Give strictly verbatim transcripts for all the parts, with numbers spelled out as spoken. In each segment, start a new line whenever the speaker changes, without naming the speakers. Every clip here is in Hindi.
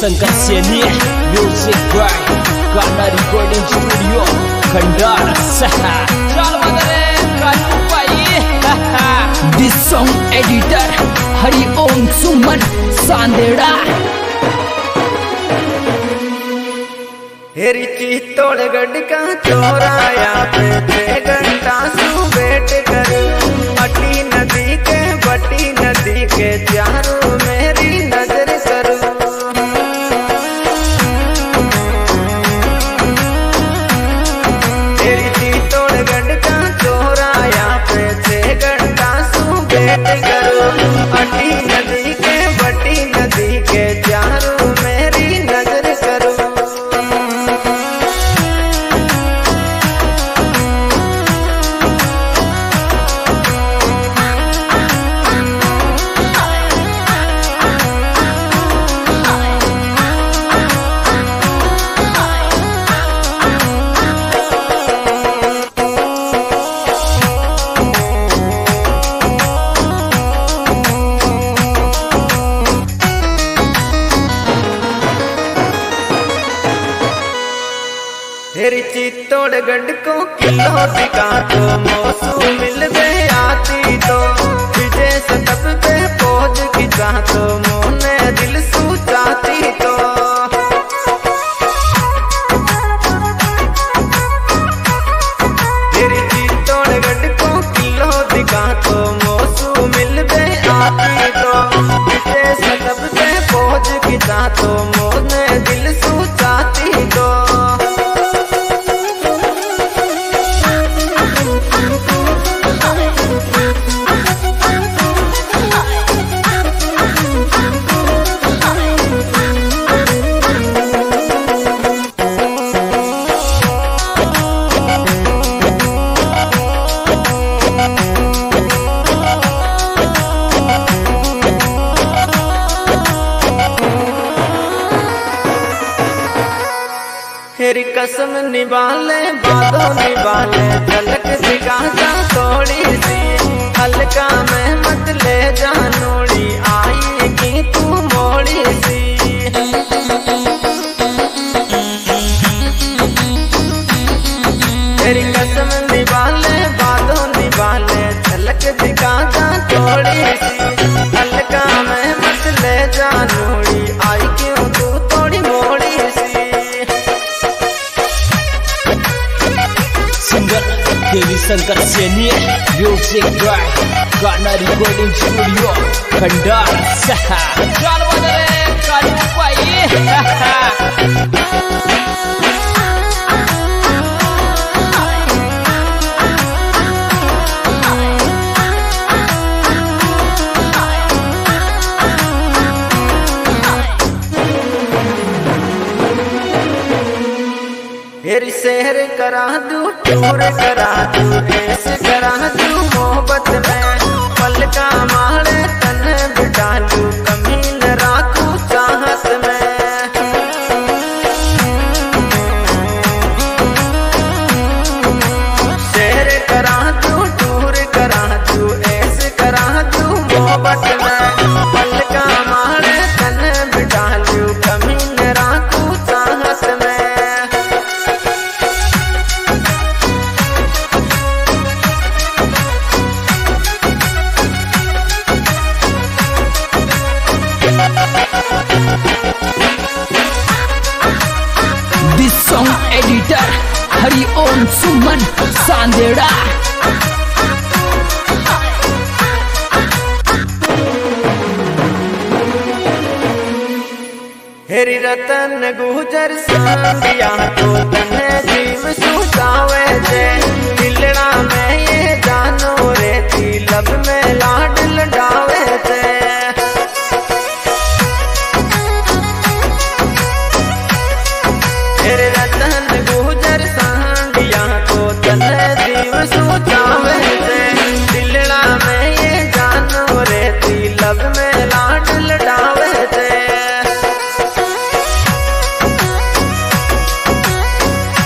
शंकर सैनी म्यूजिक बाय गाना रिकॉर्डिंग स्टूडियो खंडार सहा चल बदले कानू पाई this song editor Hari Om Suman Sandera
हेरी चित्तौड़गढ़ का चौराया पे घंटा सु वेट कर अटी नदी के बटी नदी के चारों मेरी नजर करो। हेरी चित्तौड़गढ़ का चौराया पे घंटा सु वेट करो अटी नदी के बटी नदी के चारों मेरी नजर करो। हेरी चित्तौड़गढ़ को किलो दिखा तो मौसू मिल दे आती तो विजय सतप पे पहुंच खिंचा तो मोने दिल सू चाहती तो। हेरी चित्तौड़गढ़ को किलो दिखा तो मौसू मिल दे आती तो विजय सतप पे पहुंच खिंचा तो मोने दिल सू चाहती तो। हेरी कसम निभाले बातों निभाले झलक दिखा जा थोड़ी सी हल्का में मत ले जा नोड़ी आई की तू मोड़ी सी। हेरी कसम निभाले बातों निभाले झलक दिखा जा थोड़ी सी हल्का में मत ले जा नोड़ी आई क्यों तू थोड़ी मोड़ी सी।
देवी शंकर सैनी म्यूजिक बाय गाना रिकॉर्डिंग स्टूडियो खंडार सहा चल बदले कानू पाई
हेरी शहर करा दू टूर करा दू ऐसे करा दू मोहब्बत में पल का मारे तन बिठा लू कमीन राखू चाहत में। शहर करा दू टूर करा दू ऐसे करा दू मोहब्बत में पल का मारे तन बिठा लू कमीन राखू चाहत में।
This song editor Hari Om Suman Sandera.
हेरी रतन गुजर सांदिया तो तने जीव सुचावे जे दिलड़ा में ये जानो रे थी लब में लाड लडावे जे। हेरी रतन गुजर सांदिया तो तने जीव सुचावे जे दिलड़ा में ये जानो रे थी लब में लाड लडावे जे।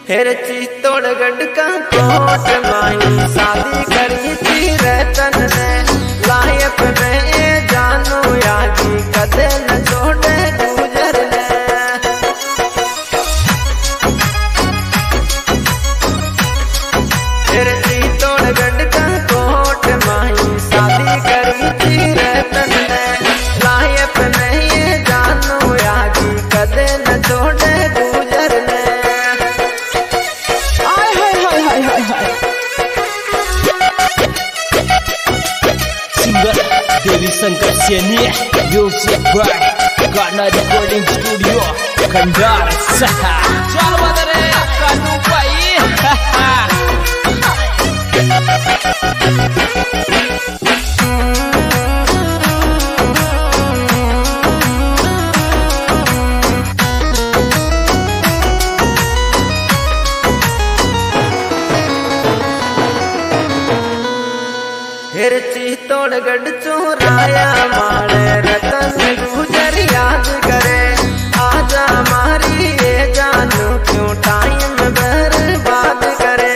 फिर चित्तौड़गढ़ का कोट माही शादी करी थी रतन ने लायक में जानो यागी कदे न छोड़े गुजर ने। फिर चित्तौड़गढ़ का कोट माही शादी करी थी रतन ने लायक में जानो यागी कदे न छोड़े गुजर ने।
Singer Devi Shankar Saini music by गाना रिकॉर्डिंग स्टूडियो खंडार सहा। चल बदरे कानू भाई
फिर चित्तौड़गढ़ चोराया मारे रतन गुजर याद करे आजा मारी ये जानू क्यों टाइम बर्बाद करे।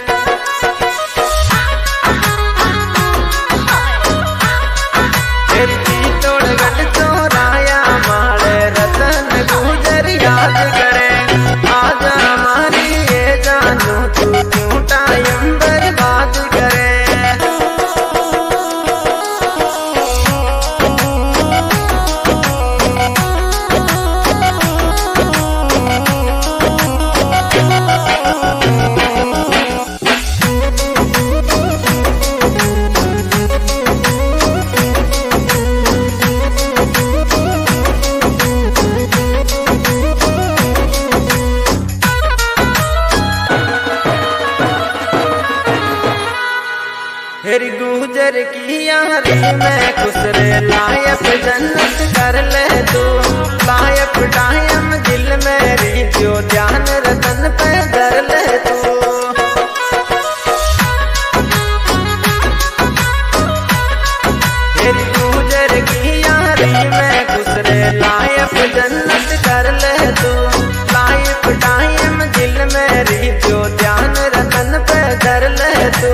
फिर चित्तौड़गढ़ चोराया मारे रतन गुजर याद करे आजा मारी ये जानू तू क्यों टाइम बर्बाद करे। फिर गुजर की यारी में खुसरे लायक जन्नत कर ले तू लायक टाइम दिल मेरी जो ध्यान रतन पे धर ले तू। फिर गुजर की यारी में खुसरे लायक जन्नत कर ले तू लायक टाइम दिल मेरी जो ध्यान रतन पे धर ले तू।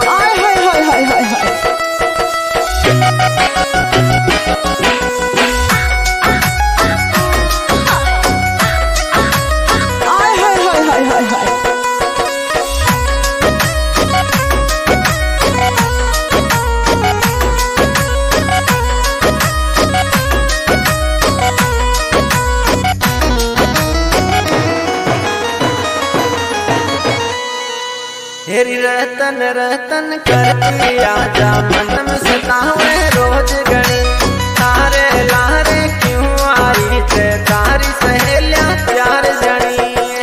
हेरी रतन रतन करती आजा मन में सतावे रोज गणी तारे लारे क्यों आई थे तारी सहेलियां चार जनी।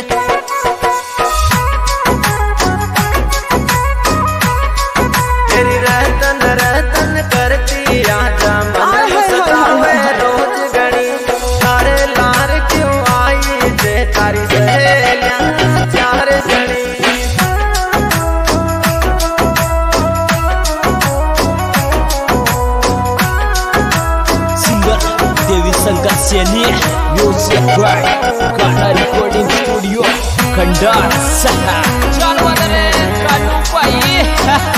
हेरी रतन रतन करती आजा मन में सतावे रोज गणी तारे लारे क्यों आई थे तारी सहेलियां चार जनी।
शंकर सैनी म्यूजिक बाय गाना रिकॉर्डिंग स्टूडियो खंडार सहा। चल बदरे कानू भाई